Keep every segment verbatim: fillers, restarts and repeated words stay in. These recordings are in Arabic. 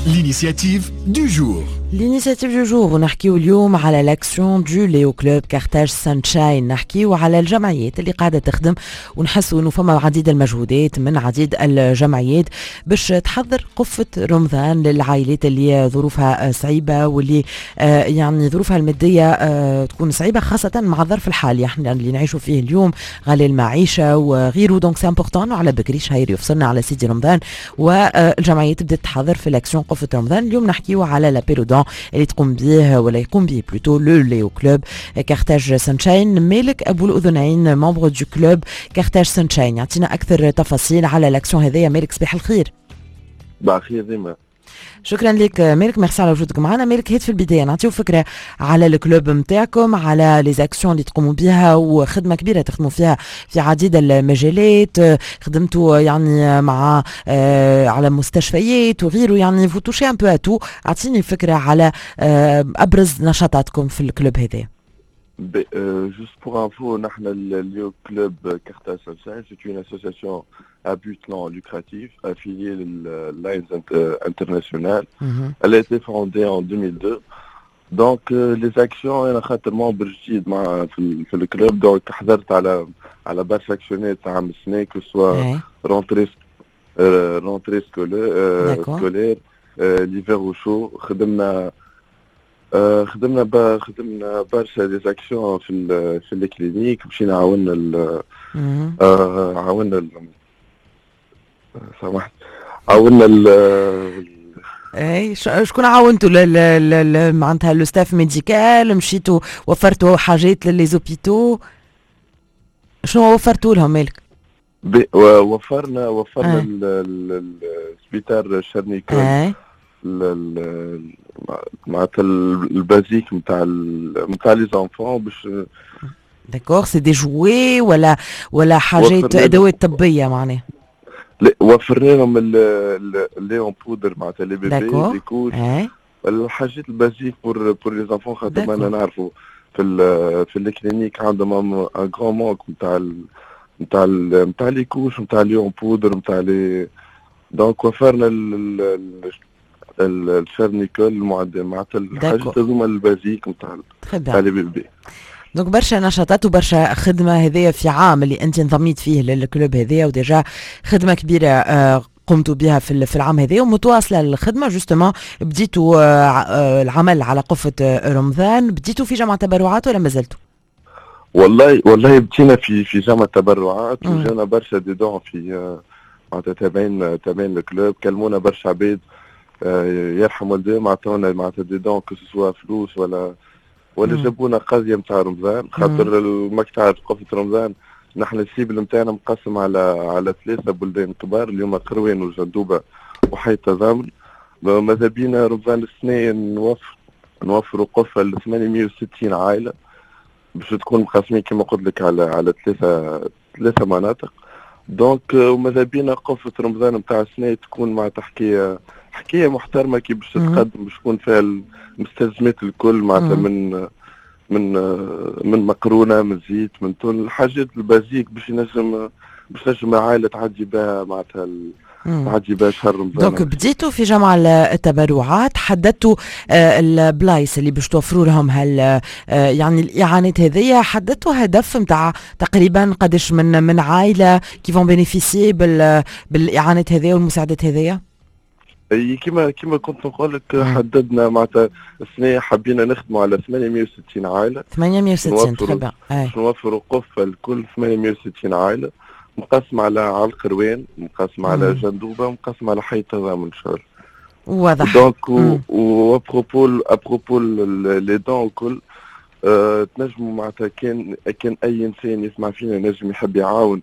L'initiative du jour. L'initiative du jour ونحكيو اليوم على لاكسيون دو ليو كلوب كارتاج سانشاين. نحكيو على الجمعيات اللي قاعدة تخدم ونحسوا انه فما عديد المجهودات من عديد الجمعيات باش تحضر قفة رمضان للعائلات اللي ظروفها صعيبة واللي آه يعني ظروفها المادية آه تكون صعيبة، خاصة مع الظرف الحالي احنا اللي نعيشوا فيه اليوم، غالي المعيشة وغيره. دونك سي امبورطون وعلى بكري شهير يفصلنا على سيدي رمضان والجمعيات بدات تحضر في لاكسيون قفة رمضان. اليوم نحكيو على لابيرودون اللي تقوم به ولا يقوم به بلوتو لو ليو كلوب كارتاج سانشاين. مالك ابو الاذنين ممبر دو كلوب كارتاج سانشاين يعطينا اكثر تفاصيل على لاكسيون هذيا. مالك صباح الخير. صباح الخير ديما. شكرا لك مالك، ميرسي على وجودك معنا. مالك هيت في البدايه نعطيو فكره على الكلوب نتاعكم، على لي زاكسيون اللي تقوموا بها وخدمه كبيره تخدموا فيها في عديد المجالات، خدمتوا يعني مع آه على مستشفيات وغيره، يعني فو توشي ان بو اتو. اعطيني فكره على آه ابرز نشاطاتكم في الكلوب هذا. Juste pour info, le club Carthage Sunshine, c'est une association à but non lucratif affiliée à Lions International. Mm-hmm. Elle a été fondée en deux mille deux. Donc les actions, elle a خاطرement برجيد مع في في الكلوب. donc حضرت على على برشا اكسيونات تاع السنة que soit rentrée rentrée scolaire scolaire l'hiver au chaud. خدمنا خدمنا با خدمنا برشا لي زاكسيون في ال في الكلينيك، مشينا عاوننا ال عاوننا سامحت عاوننا ال اي شكون عاونتوا معناتها لو ستاف ميديكال؟ مشيتوا وفرتوا حاجات للي زوبيتو؟ شنو وفرتوا لهم مالك؟ وفرنا وفرنا السبيطار شرنيكول معناتها البازيك نتاع نتاع لي زانفون باش داكور. سي دي جوي ولا ولا حاجات ادوات طبيه معناها؟ لا وفرنا لهم لي اون بودر معناتها لي بيبي لي كوش الحاجات البازيك بور بور لي زانفون. خاطر انا نعرفوا في في الكلينيك عندهم ان غران مونك نتاع نتاع نتاع لي كوش نتاع لي اون بودر نتاع لي. دونك وفرنا الشرنيكول المعدل معناتها الحاجات هذوما البازيك نتاع نتاع لي بيبي. دونك برشا نشاطات وبرشا خدمه هذيا في عام اللي انت انضميت فيه للكلوب هذيا، وديجا خدمه كبيره آه قمتوا بها في في العام هذا ومتواصله الخدمه. جوستومون بديتوا آه العمل على قفه آه رمضان، بديتوا في جمع تبرعات ولا ما زلتوا؟ والله والله بدينا في في جمع تبرعات وجانا برشا دي دون في آه معناتها تابعين تابعين الكلوب. كلمونا برشا عباد يرحم والديهم عطاونا معناتها دي دون كو سوا فلوس ولا ولا جابونا قضيه نتاع رمضان. خاطر المقطع قفة رمضان نحن السيبل نتاعنا مقسم على على ثلاثه بلدان كبار اللي هما قروان وجندوبه وحي تضامن. ماذا بينا رمضان السنه نوفر نوفروا قفه ل ثمانمية وستين عائله باش تكون مقسمين كما قلت لك على على ثلاثه ثلاثه مناطق. دونك وماذا بينا قفة رمضان نتاع السنه تكون مع تحكيه حكايه محترمه كي باش تتقدم باش تكون فيها المستلزمات الكل معناتها من من من مقرونه من زيت من تون الحاجات البازيك باش ينجم باش نجم عائله تعدي بها معناتها تعدي بها شهر رمضان. دونك بديتوا في جمع التبرعات، حددتوا آه البلايص اللي باش توفروا لهم هال آه يعني الاعانات هذيا، حددتوا هدف نتاع تقريبا قداش من من عائله كي فون بينيفيسيي بال بالاعانات هذيا والمساعدات هذيا؟ كما كما كنت نقول لك حددنا معناتها السنه حبينا نخدموا على ثمانمية وستين عائله. ثمانمية وستين تقريبا باش نوفروا قفه لكل ثمانمية وستين عائله مقسم على على القروان، مقسم على جندوبه، مقسم على حي التضامن ان شاء الله. واضح. دونك وابروبو ابروبو لي دون الكل أه تنجموا معناتها كان كان اي انسان يسمع فينا نجم يحب يعاون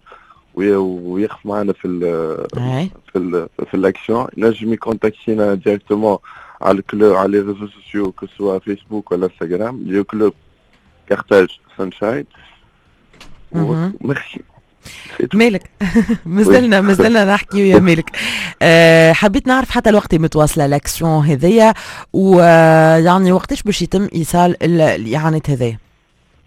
ويخف معنا في ال في ال في الاكسيون نجم يكونتاكتينا ديريكتومون على الكلوب على لي ريزو سوسيو كو سوا فيسبوك ولا انستغرام ليو كلوب كارتاج سانشاين. ميرسي مالك. مازلنا مازلنا نحكي يا مالك. أه حبيت نعرف حتى الوقت متواصله الاكسيون هذيا ويعني وقتاش باش يتم ايصال الاعانات هذيا؟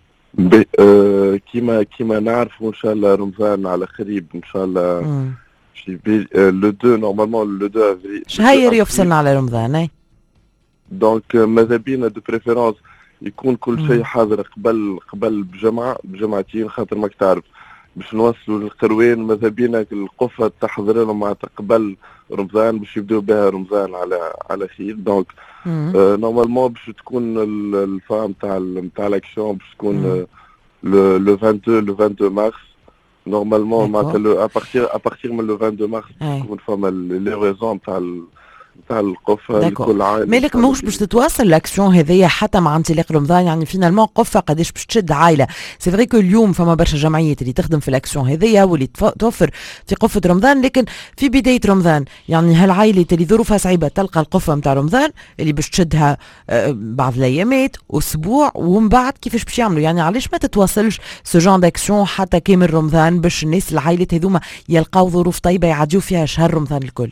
آه كيما كيما نعرفوا ان شاء الله رمضان على قريب ان شاء الله. في بي لو دو نورمالمون لو دو افريل. شهير يفصلنا على رمضان اي. دونك ماذا بينا دو بريفيرونس يكون كل شيء حاضر قبل قبل بجمعه بجمعتين، خاطر ماك تعرف باش نوصلوا للقروين ماذا بينا القفه تحضر لهم معناتها قبل رمضان باش يبداو بها رمضان على على خير. دونك آه نورمالمون باش تكون الفام تاع نتاع لاكسيون باش تكون لو لو اثنين وعشرين لو اثنين وعشرين مارس نورمالمون معناتها ابارتير ابارتير من لو اثنين وعشرين مارس تكون فما لي ريزون تاع تاع القفه لكل عائله. مالك موش باش تتواصل لاكسيون هذيا حتى مع انطلاق رمضان؟ يعني فينالمون قفه قداش باش تشد عائله؟ سي فري كو اليوم فما برشا جمعيات اللي تخدم في الاكسيون هذيا واللي توفر في قفه رمضان، لكن في بدايه رمضان يعني هالعائله اللي ظروفها صعيبه تلقى القفه نتاع رمضان اللي باش تشدها بعض الايامات اسبوع ومن بعد كيفاش باش يعملوا؟ يعني علاش ما تتواصلش سو جون داكسيون حتى كامل رمضان باش الناس العائلات هذوما يلقاو ظروف طيبه يعديو فيها شهر رمضان الكل؟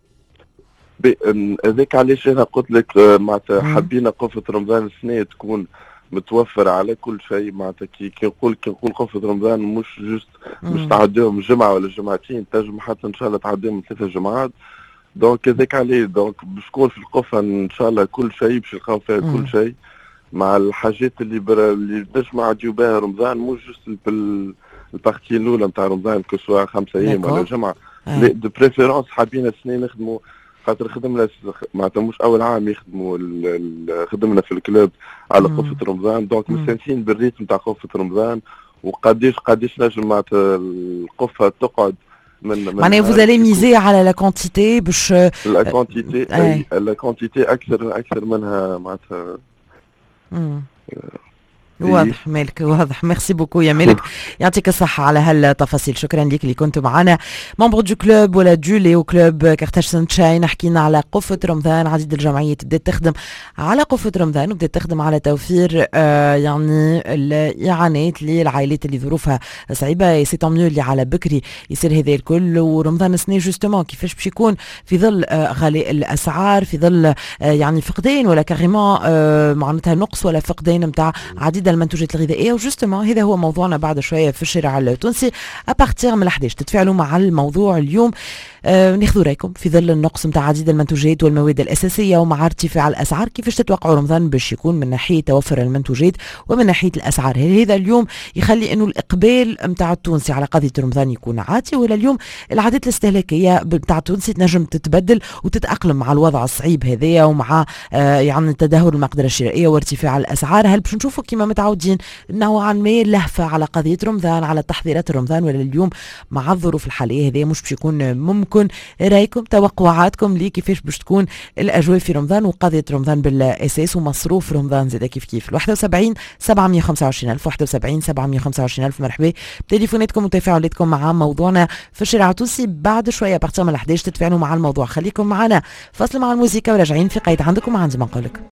هذاك علاش انا قلت لك معناتها حبينا قفه رمضان السنه تكون متوفره على كل شيء. معناتها كي نقول كي نقول قفه رمضان مش جست مش تعديهم جمعه ولا جمعتين، تنجم حتى ان شاء الله تعديهم ثلاثه جمعات. دونك هذاك عليه دونك باش تكون في القفه ان شاء الله كل شيء باش يلقاو فيها كل شيء مع الحاجات اللي بر... اللي نجم نعديو بها رمضان، مش جست البارتي الاولى نتاع رمضان كسوا خمسه ايام ولا جمعه. دو بريفيرونس حابين السنه نخدموا خاطر خدمنا معناتها مش اول عام يخدموا خدمنا في الكلوب على قفه رمضان. دونك مستانسين بالريتم تاع قفه رمضان وقديش قديش نجم معناتها القفه تقعد من معناها فوز الي ميزي على لا كونتيتي باش لا كونتيتي لا كونتيتي اكثر اكثر منها معناتها. واضح مالك واضح. ميرسي بوكو يا مالك، يعطيك الصحة على هالتفاصيل. شكرا لك اللي كنتوا معنا ممبر دو كلوب ولا دو ليو كلوب كارتاج سانشاين. حكينا على قفة رمضان، عديد الجمعيات بدات تخدم على قفة رمضان وبدات تخدم على توفير آه يعني الإعانات للعائلات اللي ظروفها صعيبة. سي طون ميو اللي على بكري يصير هذا الكل. ورمضان السنة جوستومون كيفاش باش يكون في ظل آه غلاء الأسعار، في ظل آه يعني فقدان ولا كاريمون آه معناتها نقص ولا فقدان نتاع عديد المنتوجات الغذائيه. وجوستومون هذا هو موضوعنا بعد شويه في الشارع التونسي ابارتيغ من الحداش. تتفاعلوا مع الموضوع اليوم، آه ناخذوا رايكم في ظل النقص نتاع عديد المنتوجات والمواد الاساسيه ومع ارتفاع الاسعار كيفاش تتوقعوا رمضان باش يكون من ناحيه توفر المنتوجات ومن ناحيه الاسعار؟ هل هذا اليوم يخلي انه الاقبال نتاع التونسي على قضيه رمضان يكون عاتي، ولا اليوم العادات الاستهلاكيه نتاع التونسي تنجم تتبدل وتتاقلم مع الوضع الصعيب هذايا ومع آه يعني تدهور المقدره الشرائيه وارتفاع الاسعار؟ هل باش نشوفوا كما متعودين نوعا ما لهفه على قضيه رمضان على تحضيرات رمضان، ولا اليوم مع الظروف الحاليه هذه مش باش يكون ممكن؟ رايكم توقعاتكم لي كيفاش باش تكون الاجواء في رمضان وقضيه رمضان بالاساس ومصروف رمضان زاد كيف كيف. واحد وسبعين سبعمية وخمسة وعشرين ألف واحد وسبعين سبعمية وخمسة وعشرين ألف. مرحبا بتليفوناتكم وتفاعلاتكم مع موضوعنا في الشارع التونسي. بعد شويه بارتي من الحداش تتفاعلوا مع الموضوع. خليكم معنا فاصل مع الموسيقى وراجعين في قيد عندكم عندي ما نقولك.